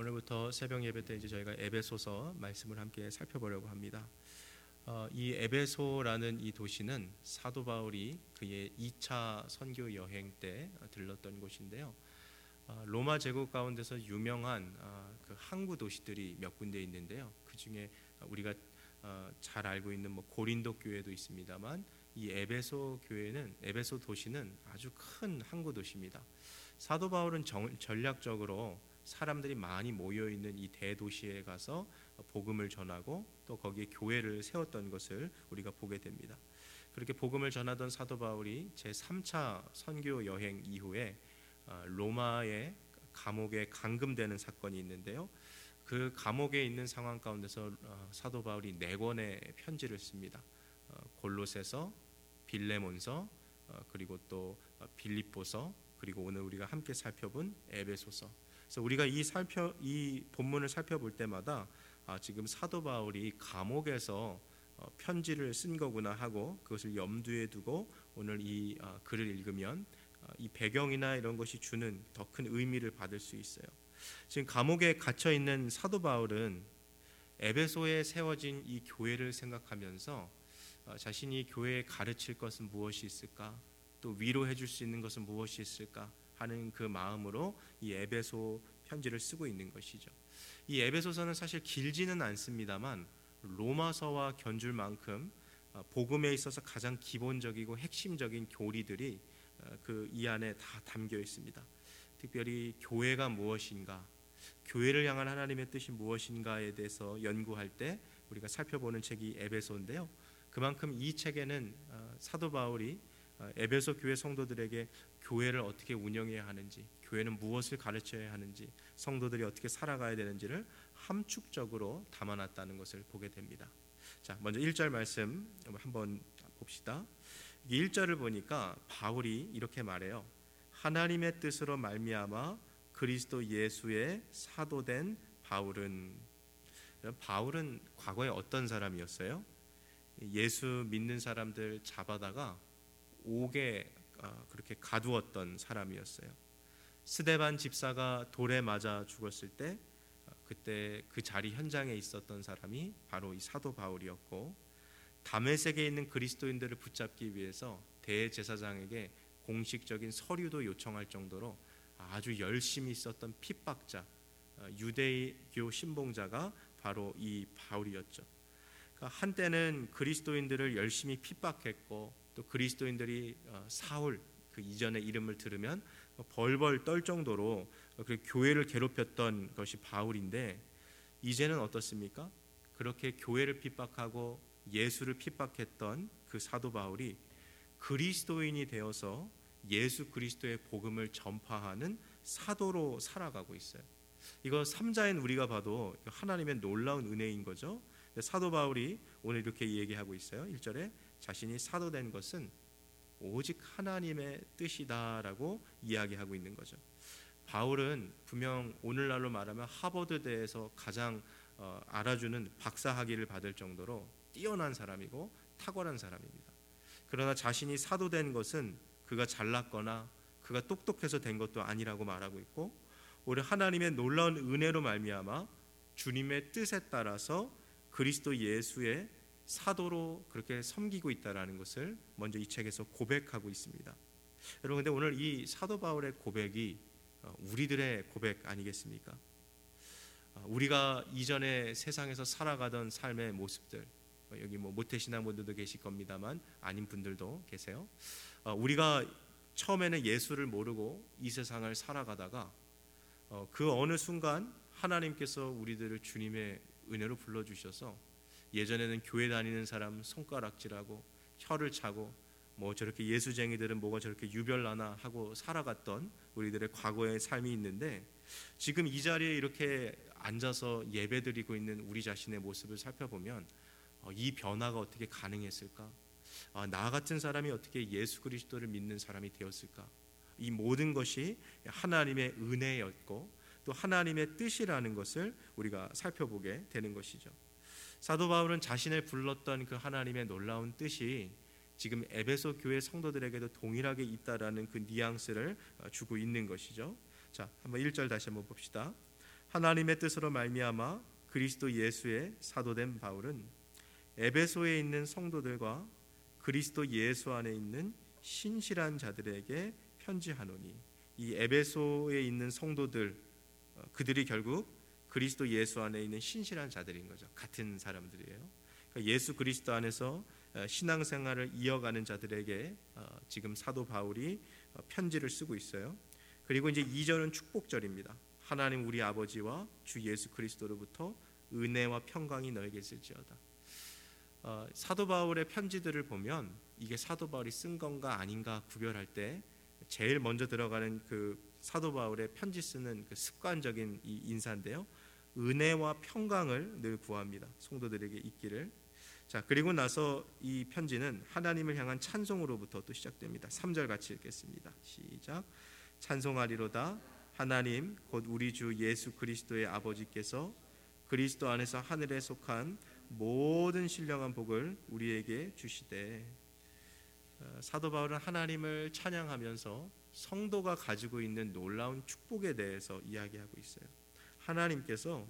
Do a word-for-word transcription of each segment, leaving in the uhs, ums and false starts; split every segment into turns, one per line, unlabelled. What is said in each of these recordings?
오늘부터 새벽 예배 때 이제 저희가 에베소서 말씀을 함께 살펴보려고 합니다. 어, 이 에베소라는 이 도시는 사도 바울이 그의 이 차 선교 여행 때 들렀던 곳인데요. 어, 로마 제국 가운데서 유명한 어, 그 항구 도시들이 몇 군데 있는데요. 그 중에 우리가 어, 잘 알고 있는 뭐 고린도 교회도 있습니다만, 이 에베소 교회는 에베소 도시는 아주 큰 항구 도시입니다. 사도 바울은 정, 전략적으로 사람들이 많이 모여 있는 이 대도시에 가서 복음을 전하고 또 거기에 교회를 세웠던 것을 우리가 보게 됩니다. 그렇게 복음을 전하던 사도 바울이 제삼 차 선교 여행 이후에 로마의 감옥에 감금되는 사건이 있는데요. 그 감옥에 있는 상황 가운데서 사도 바울이 네 권의 편지를 씁니다. 골로새서, 빌레몬서, 그리고 또 빌립보서, 그리고 오늘 우리가 함께 살펴본 에베소서. 그래서 우리가 이 살펴 이 본문을 살펴볼 때마다 아, 지금 사도 바울이 감옥에서 어, 편지를 쓴 거구나 하고 그것을 염두에 두고 오늘 이 어, 글을 읽으면 어, 이 배경이나 이런 것이 주는 더 큰 의미를 받을 수 있어요. 지금 감옥에 갇혀 있는 사도 바울은 에베소에 세워진 이 교회를 생각하면서 어, 자신이 교회에 가르칠 것은 무엇이 있을까, 또 위로해 줄 수 있는 것은 무엇이 있을까 하는 그 마음으로 이 에베소 편지를 쓰고 있는 것이죠. 이 에베소서는 사실 길지는 않습니다만 로마서와 견줄 만큼 복음에 있어서 가장 기본적이고 핵심적인 교리들이 그 이 안에 다 담겨 있습니다. 특별히 교회가 무엇인가, 교회를 향한 하나님의 뜻이 무엇인가에 대해서 연구할 때 우리가 살펴보는 책이 에베소인데요. 그만큼 이 책에는 사도 바울이 에베소 교회 성도들에게 교회를 어떻게 운영해야 하는지, 교회는 무엇을 가르쳐야 하는지, 성도들이 어떻게 살아가야 되는지를 함축적으로 담아놨다는 것을 보게 됩니다. 자, 먼저 일 절 말씀 한번 봅시다. 일 절을 보니까 바울이 이렇게 말해요. 하나님의 뜻으로 말미암아 그리스도 예수의 사도된 바울은. 바울은 과거에 어떤 사람이었어요? 예수 믿는 사람들 잡아다가 옥에 그렇게 가두었던 사람이었어요. 스데반 집사가 돌에 맞아 죽었을 때 그때 그 자리 현장에 있었던 사람이 바로 이 사도 바울이었고, 다메섹에 있는 그리스도인들을 붙잡기 위해서 대제사장에게 공식적인 서류도 요청할 정도로 아주 열심히 있었던 핍박자, 유대교 신봉자가 바로 이 바울이었죠. 그러니까 한때는 그리스도인들을 열심히 핍박했고, 또 그리스도인들이 사울, 그 이전의 이름을 들으면 벌벌 떨 정도로 교회를 괴롭혔던 것이 바울인데, 이제는 어떻습니까? 그렇게 교회를 핍박하고 예수를 핍박했던 그 사도 바울이 그리스도인이 되어서 예수 그리스도의 복음을 전파하는 사도로 살아가고 있어요. 이거 삼자인 우리가 봐도 하나님의 놀라운 은혜인 거죠. 사도 바울이 오늘 이렇게 얘기하고 있어요. 일 절에 자신이 사도된 것은 오직 하나님의 뜻이다라고 이야기하고 있는 거죠. 바울은 분명 오늘날로 말하면 하버드대에서 가장 어, 알아주는 박사학위를 받을 정도로 뛰어난 사람이고 탁월한 사람입니다. 그러나 자신이 사도된 것은 그가 잘났거나 그가 똑똑해서 된 것도 아니라고 말하고 있고, 오히려 하나님의 놀라운 은혜로 말미암아 주님의 뜻에 따라서 그리스도 예수의 사도로 그렇게 섬기고 있다라는 것을 먼저 이 책에서 고백하고 있습니다. 여러분, 근데 오늘 이 사도 바울의 고백이 우리들의 고백 아니겠습니까? 우리가 이전에 세상에서 살아가던 삶의 모습들, 여기 뭐 모태신앙분들도 계실 겁니다만 아닌 분들도 계세요. 우리가 처음에는 예수를 모르고 이 세상을 살아가다가 그 어느 순간 하나님께서 우리들을 주님의 은혜로 불러주셔서 예전에는 교회 다니는 사람 손가락질하고 혀를 차고 뭐 저렇게 예수쟁이들은 뭐가 저렇게 유별나나 하고 살아갔던 우리들의 과거의 삶이 있는데, 지금 이 자리에 이렇게 앉아서 예배드리고 있는 우리 자신의 모습을 살펴보면 이 변화가 어떻게 가능했을까? 나 같은 사람이 어떻게 예수 그리스도를 믿는 사람이 되었을까? 이 모든 것이 하나님의 은혜였고 또 하나님의 뜻이라는 것을 우리가 살펴보게 되는 것이죠. 사도 바울은 자신을 불렀던 그 하나님의 놀라운 뜻이 지금 에베소 교회 성도들에게도 동일하게 있다라는 그 뉘앙스를 주고 있는 것이죠. 자, 한번 일 절 다시 한번 봅시다. 하나님의 뜻으로 말미암아 그리스도 예수의 사도된 바울은 에베소에 있는 성도들과 그리스도 예수 안에 있는 신실한 자들에게 편지하노니, 이 에베소에 있는 성도들, 그들이 결국 그리스도 예수 안에 있는 신실한 자들인 거죠. 같은 사람들이에요. 그러니까 예수 그리스도 안에서 신앙생활을 이어가는 자들에게 지금 사도 바울이 편지를 쓰고 있어요. 그리고 이제 이 절은 축복절입니다. 하나님 우리 아버지와 주 예수 그리스도로부터 은혜와 평강이 너에게 있을지어다. 어, 사도 바울의 편지들을 보면 이게 사도 바울이 쓴 건가 아닌가 구별할 때 제일 먼저 들어가는 그 사도 바울의 편지 쓰는 그 습관적인 이 인사인데요. 은혜와 평강을 늘 구합니다. 성도들에게 있기를. 자, 그리고 나서 이 편지는 하나님을 향한 찬송으로부터 또 시작됩니다. 삼 절 같이 읽겠습니다. 시작. 찬송하리로다 하나님 곧 우리 주 예수 그리스도의 아버지께서 그리스도 안에서 하늘에 속한 모든 신령한 복을 우리에게 주시되. 사도 바울은 하나님을 찬양하면서 성도가 가지고 있는 놀라운 축복에 대해서 이야기하고 있어요. 하나님께서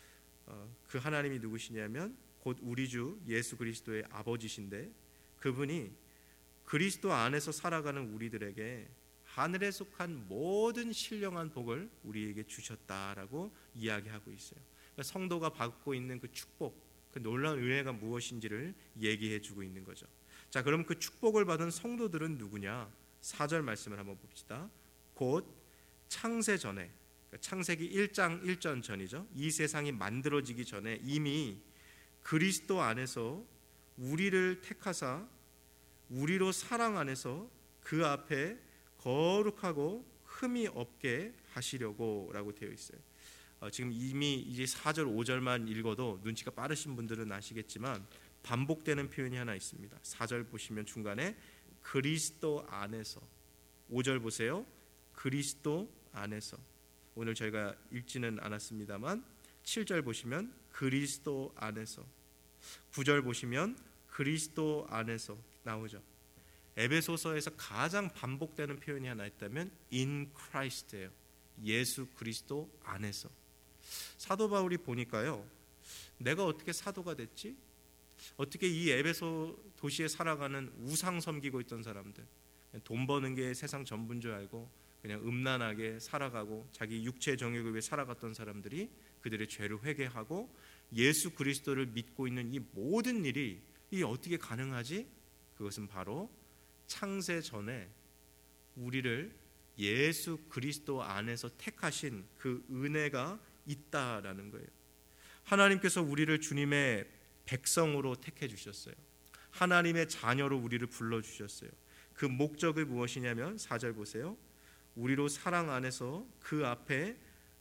그 하나님이 누구시냐면 곧 우리 주 예수 그리스도의 아버지신데, 그분이 그리스도 안에서 살아가는 우리들에게 하늘에 속한 모든 신령한 복을 우리에게 주셨다라고 이야기하고 있어요. 그러니까 성도가 받고 있는 그 축복, 그 놀라운 은혜가 무엇인지를 얘기해 주고 있는 거죠. 자, 그럼 그 축복을 받은 성도들은 누구냐? 사 절 말씀을 한번 봅시다. 곧 창세 전에, 창세기 일 장 일 절 전이죠. 이 세상이 만들어지기 전에 이미 그리스도 안에서 우리를 택하사 우리로 사랑 안에서 그 앞에 거룩하고 흠이 없게 하시려고 라고 되어 있어요. 어, 지금 이미 이제 사 절 오 절만 읽어도 눈치가 빠르신 분들은 아시겠지만 반복되는 표현이 하나 있습니다. 사 절 보시면 중간에 그리스도 안에서, 오 절 보세요. 그리스도 안에서. 오늘 저희가 읽지는 않았습니다만 칠 절 보시면 그리스도 안에서, 구 절 보시면 그리스도 안에서 나오죠. 에베소서에서 가장 반복되는 표현이 하나 있다면 in Christ예요. 예수 그리스도 안에서. 사도 바울이 보니까요, 내가 어떻게 사도가 됐지? 어떻게 이 에베소 도시에 살아가는 우상 섬기고 있던 사람들, 돈 버는 게 세상 전부인 줄 알고 그냥 음란하게 살아가고 자기 육체 정욕을 위해 살아갔던 사람들이 그들의 죄를 회개하고 예수 그리스도를 믿고 있는 이 모든 일이 이 어떻게 가능하지? 그것은 바로 창세 전에 우리를 예수 그리스도 안에서 택하신 그 은혜가 있다라는 거예요. 하나님께서 우리를 주님의 백성으로 택해 주셨어요. 하나님의 자녀로 우리를 불러 주셨어요. 그 목적이 무엇이냐면 사 절 보세요. 우리로 사랑 안에서 그 앞에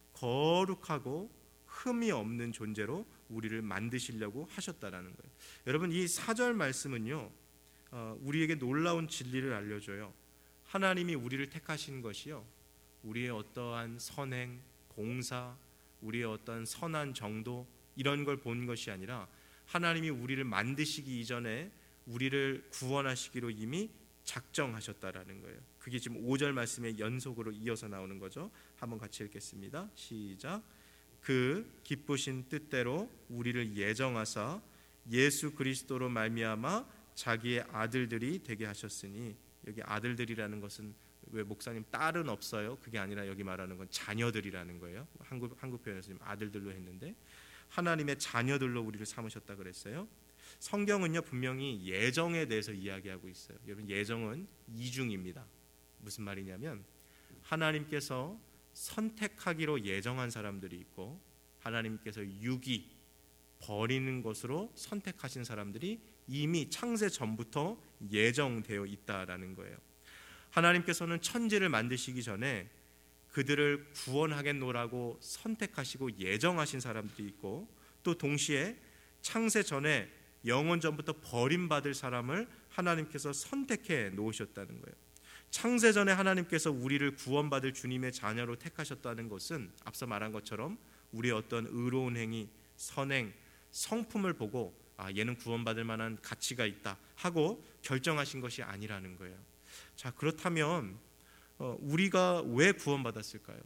거룩하고 흠이 없는 존재로 우리를 만드시려고 하셨다라는 거예요. 여러분, 이 사 절 말씀은요, 어, 우리에게 놀라운 진리를 알려줘요. 하나님이 우리를 택하신 것이요, 우리의 어떠한 선행, 봉사, 우리의 어떤 선한 정도 이런 걸 본 것이 아니라 하나님이 우리를 만드시기 이전에 우리를 구원하시기로 이미 작정하셨다라는 거예요. 그게 지금 오 절 말씀의 연속으로 이어서 나오는 거죠. 한번 같이 읽겠습니다. 시작. 그 기쁘신 뜻대로 우리를 예정하사 예수 그리스도로 말미암아 자기의 아들들이 되게 하셨으니, 여기 아들들이라는 것은 왜 목사님 딸은 없어요? 그게 아니라 여기 말하는 건 자녀들이라는 거예요. 한국 한국 표현에서 지금 아들들로 했는데 하나님의 자녀들로 우리를 삼으셨다 그랬어요. 성경은요 분명히 예정에 대해서 이야기하고 있어요. 여러분, 예정은 이중입니다. 무슨 말이냐면 하나님께서 선택하기로 예정한 사람들이 있고 하나님께서 유기, 버리는 것으로 선택하신 사람들이 이미 창세 전부터 예정되어 있다라는 거예요. 하나님께서는 천지를 만드시기 전에 그들을 구원하겠노라고 선택하시고 예정하신 사람들이 있고, 또 동시에 창세 전에 영원 전부터 버림받을 사람을 하나님께서 선택해 놓으셨다는 거예요. 창세 전에 하나님께서 우리를 구원받을 주님의 자녀로 택하셨다는 것은 앞서 말한 것처럼 우리의 어떤 의로운 행위, 선행, 성품을 보고 아, 얘는 구원받을 만한 가치가 있다 하고 결정하신 것이 아니라는 거예요. 자, 그렇다면 어, 우리가 왜 구원받았을까요?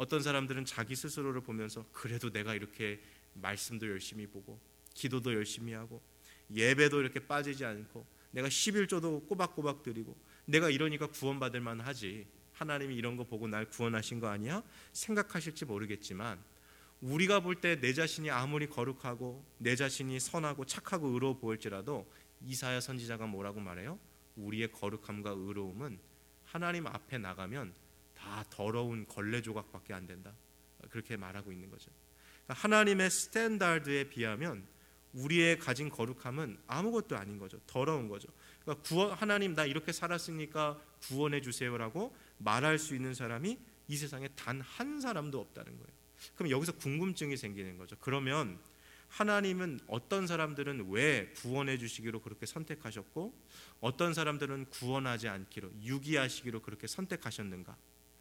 어떤 사람들은 자기 스스로를 보면서 그래도 내가 이렇게 말씀도 열심히 보고 기도도 열심히 하고 예배도 이렇게 빠지지 않고 내가 십일조도 꼬박꼬박 드리고 내가 이러니까 구원받을 만하지, 하나님이 이런 거 보고 날 구원하신 거 아니야? 생각하실지 모르겠지만, 우리가 볼 때 내 자신이 아무리 거룩하고 내 자신이 선하고 착하고 의로워 보일지라도 이사야 선지자가 뭐라고 말해요? 우리의 거룩함과 의로움은 하나님 앞에 나가면 다 더러운 걸레 조각밖에 안 된다, 그렇게 말하고 있는 거죠. 그러니까 하나님의 스탠다드에 비하면 우리의 가진 거룩함은 아무것도 아닌 거죠. 더러운 거죠. 그러니까 구원, 하나님 나 이렇게 살았으니까 구원해 주세요라고 말할 수 있는 사람이 이 세상에 단 한 사람도 없다는 거예요. 그럼 여기서 궁금증이 생기는 거죠. 그러면 하나님은 어떤 사람들은 왜 구원해 주시기로 그렇게 선택하셨고 어떤 사람들은 구원하지 않기로, 유기하시기로 그렇게 선택하셨는가?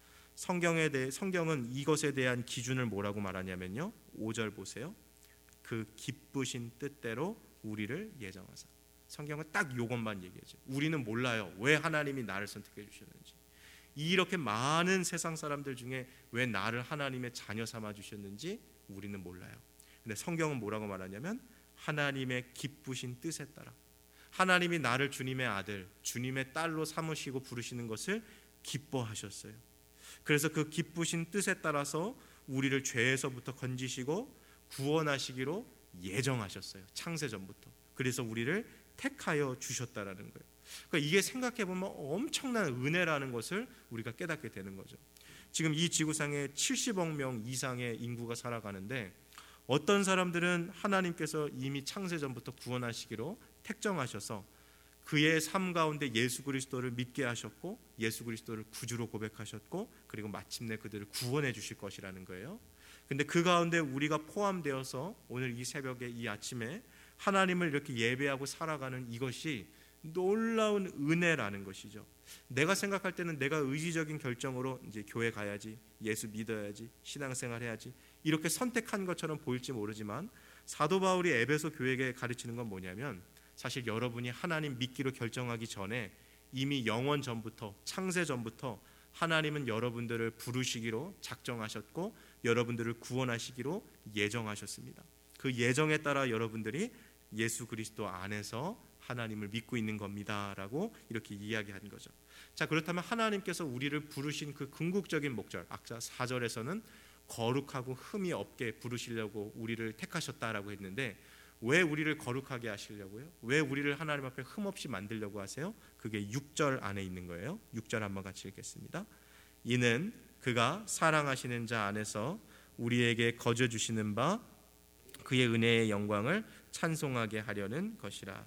성경에 대해, 성경은 이것에 대한 기준을 뭐라고 말하냐면요, 오 절 보세요. 그 기쁘신 뜻대로 우리를 예정하사. 성경은 딱 이것만 얘기하죠. 우리는 몰라요, 왜 하나님이 나를 선택해 주셨는지. 이렇게 많은 세상 사람들 중에 왜 나를 하나님의 자녀 삼아 주셨는지 우리는 몰라요. 근데 성경은 뭐라고 말하냐면 하나님의 기쁘신 뜻에 따라, 하나님이 나를 주님의 아들, 주님의 딸로 삼으시고 부르시는 것을 기뻐하셨어요. 그래서 그 기쁘신 뜻에 따라서 우리를 죄에서부터 건지시고 구원하시기로 예정하셨어요. 창세전부터. 그래서 우리를 택하여 주셨다라는 거예요. 그러니까 이게 생각해보면 엄청난 은혜라는 것을 우리가 깨닫게 되는 거죠. 지금 이 지구상에 칠십억 명 이상의 인구가 살아가는데 어떤 사람들은 하나님께서 이미 창세전부터 구원하시기로 택정하셔서 그의 삶 가운데 예수 그리스도를 믿게 하셨고 예수 그리스도를 구주로 고백하셨고 그리고 마침내 그들을 구원해 주실 것이라는 거예요. 근데 그 가운데 우리가 포함되어서 오늘 이 새벽에, 이 아침에 하나님을 이렇게 예배하고 살아가는 이것이 놀라운 은혜라는 것이죠. 내가 생각할 때는 내가 의지적인 결정으로 이제 교회 가야지, 예수 믿어야지, 신앙생활 해야지 이렇게 선택한 것처럼 보일지 모르지만 사도 바울이 에베소 교회에 가르치는 건 뭐냐면 사실 여러분이 하나님 믿기로 결정하기 전에 이미 영원 전부터, 창세 전부터 하나님은 여러분들을 부르시기로 작정하셨고 여러분들을 구원하시기로 예정하셨습니다. 그 예정에 따라 여러분들이 예수 그리스도 안에서 하나님을 믿고 있는 겁니다라고 이렇게 이야기한 거죠. 자, 그렇다면 하나님께서 우리를 부르신 그 궁극적인 목적, 아까 사 절에서는 거룩하고 흠이 없게 부르시려고 우리를 택하셨다라고 했는데 왜 우리를 거룩하게 하시려고요? 왜 우리를 하나님 앞에 흠없이 만들려고 하세요? 그게 육 절 안에 있는 거예요. 육 절 한번 같이 읽겠습니다. 이는 그가 사랑하시는 자 안에서 우리에게 거저 주시는 바 그의 은혜의 영광을 찬송하게 하려는 것이라.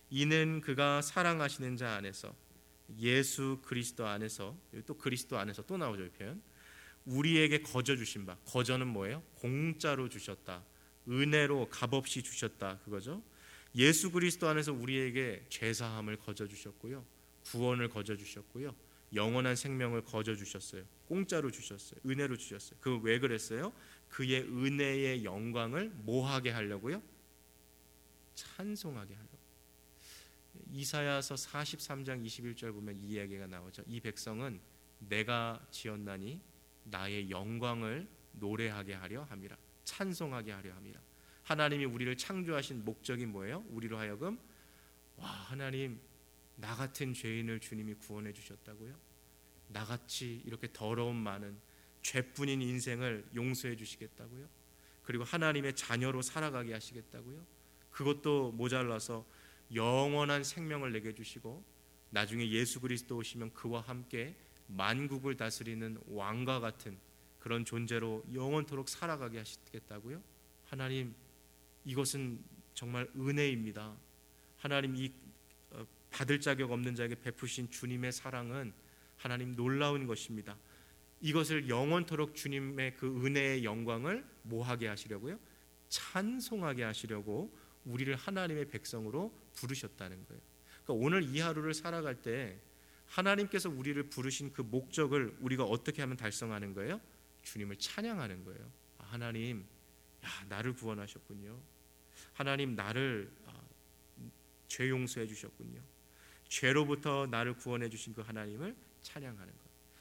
이는 그가 사랑하시는 자 안에서, 예수 그리스도 안에서, 또 그리스도 안에서 또 나오죠, 이 표현. 우리에게 거저 주신 바, 거저는 뭐예요? 공짜로 주셨다, 은혜로 값없이 주셨다, 그거죠. 예수 그리스도 안에서 우리에게 죄사함을 거저 주셨고요, 구원을 거저 주셨고요, 영원한 생명을 거저 주셨어요. 공짜로 주셨어요. 은혜로 주셨어요. 그 왜 그랬어요? 그의 은혜의 영광을 뭐하게 하려고요? 찬송하게 하려고. 이사야서 사십삼 장 이십일 절 보면 이 이야기가 나오죠. 이 백성은 내가 지었나니 나의 영광을 노래하게 하려 함이라, 찬송하게 하려 함이라. 하나님이 우리를 창조하신 목적이 뭐예요? 우리로 하여금 와, 하나님 나 같은 죄인을 주님이 구원해 주셨다고요? 나같이 이렇게 더러운 많은 죄뿐인 인생을 용서해 주시겠다고요? 그리고 하나님의 자녀로 살아가게 하시겠다고요? 그것도 모자라서 영원한 생명을 내게 주시고 나중에 예수 그리스도 오시면 그와 함께 만국을 다스리는 왕과 같은 그런 존재로 영원토록 살아가게 하시겠다고요? 하나님, 이것은 정말 은혜입니다. 하나님, 이 받을 자격 없는 자에게 베푸신 주님의 사랑은 하나님 놀라운 것입니다. 이것을 영원토록 주님의 그 은혜의 영광을 뭐하게 하시려고요? 찬송하게 하시려고 우리를 하나님의 백성으로 부르셨다는 거예요. 그러니까 오늘 이 하루를 살아갈 때 하나님께서 우리를 부르신 그 목적을 우리가 어떻게 하면 달성하는 거예요? 주님을 찬양하는 거예요. 아, 하나님, 야, 나를 구원하셨군요. 하나님, 나를 아, 죄 용서해 주셨군요. 죄로부터 나를 구원해 주신 그 하나님을 찬양하는 것. 자,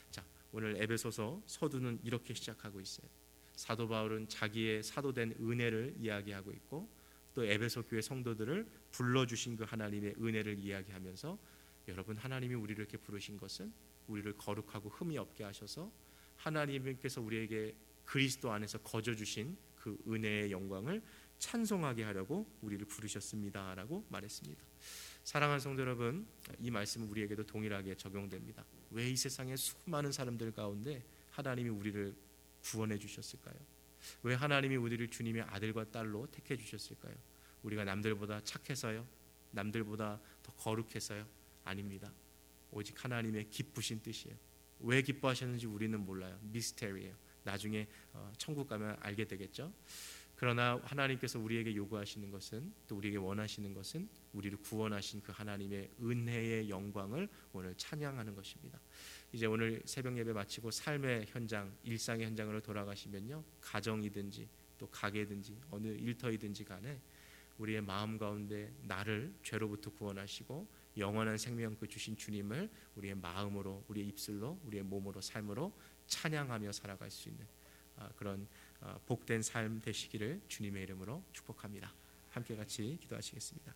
오늘 에베소서 서두는 이렇게 시작하고 있어요. 사도 바울은 자기의 사도된 은혜를 이야기하고 있고 또 에베소 교회 성도들을 불러주신 그 하나님의 은혜를 이야기하면서 여러분, 하나님이 우리를 이렇게 부르신 것은 우리를 거룩하고 흠이 없게 하셔서 하나님께서 우리에게 그리스도 안에서 거저 주신 그 은혜의 영광을 찬송하게 하려고 우리를 부르셨습니다 라고 말했습니다. 사랑하는 성도 여러분, 이 말씀은 우리에게도 동일하게 적용됩니다. 왜 이 세상의 수많은 사람들 가운데 하나님이 우리를 구원해 주셨을까요? 왜 하나님이 우리를 주님의 아들과 딸로 택해 주셨을까요? 우리가 남들보다 착해서요? 남들보다 더 거룩해서요? 아닙니다. 오직 하나님의 기쁘신 뜻이에요. 왜 기뻐하셨는지 우리는 몰라요. 미스테리예요. 나중에 천국 가면 알게 되겠죠. 그러나 하나님께서 우리에게 요구하시는 것은, 또 우리에게 원하시는 것은 우리를 구원하신 그 하나님의 은혜의 영광을 오늘 찬양하는 것입니다. 이제 오늘 새벽 예배 마치고 삶의 현장, 일상의 현장으로 돌아가시면요, 가정이든지 또 가게든지 어느 일터이든지 간에 우리의 마음 가운데 나를 죄로부터 구원하시고 영원한 생명을 주신 주님을 우리의 마음으로, 우리의 입술로, 우리의 몸으로, 삶으로 찬양하며 살아갈 수 있는 그런 복된 삶 되시기를 주님의 이름으로 축복합니다. 함께 같이 기도하시겠습니다.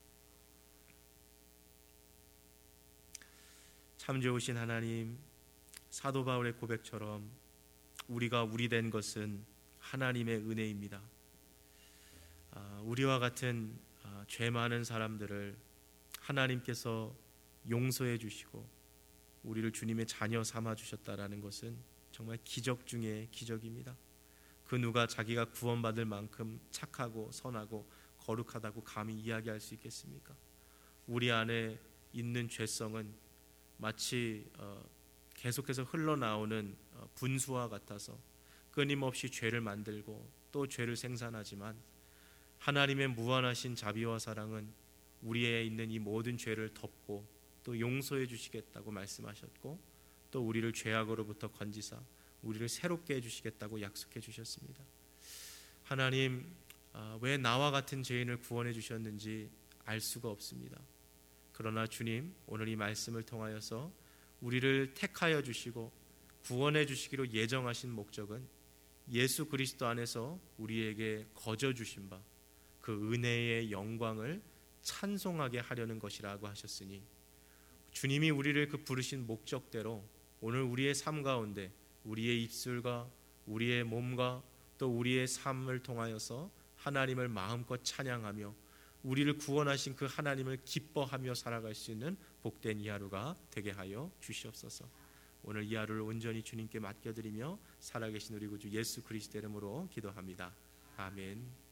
참 좋으신 하나님, 사도 바울의 고백처럼 우리가 우리 된 것은 하나님의 은혜입니다. 우리와 같은 죄 많은 사람들을 하나님께서 용서해 주시고 우리를 주님의 자녀 삼아 주셨다라는 것은 정말 기적 중에 기적입니다. 그 누가 자기가 구원받을 만큼 착하고 선하고 거룩하다고 감히 이야기할 수 있겠습니까? 우리 안에 있는 죄성은 마치 어, 계속해서 흘러나오는 어, 분수와 같아서 끊임없이 죄를 만들고 또 죄를 생산하지만 하나님의 무한하신 자비와 사랑은 우리에 있는 이 모든 죄를 덮고 또 용서해 주시겠다고 말씀하셨고 또 우리를 죄악으로부터 건지사 우리를 새롭게 해주시겠다고 약속해 주셨습니다. 하나님, 왜 나와 같은 죄인을 구원해 주셨는지 알 수가 없습니다. 그러나 주님, 오늘 이 말씀을 통하여서 우리를 택하여 주시고 구원해 주시기로 예정하신 목적은 예수 그리스도 안에서 우리에게 거저 주신 바 그 은혜의 영광을 찬송하게 하려는 것이라고 하셨으니 주님이 우리를 그 부르신 목적대로 오늘 우리의 삶 가운데 우리의 입술과 우리의 몸과 또 우리의 삶을 통하여서 하나님을 마음껏 찬양하며 우리를 구원하신 그 하나님을 기뻐하며 살아갈 수 있는 복된 이 하루가 되게 하여 주시옵소서. 오늘 이 하루를 온전히 주님께 맡겨드리며 살아계신 우리 구주 예수 그리스도 이름으로 기도합니다. 아멘.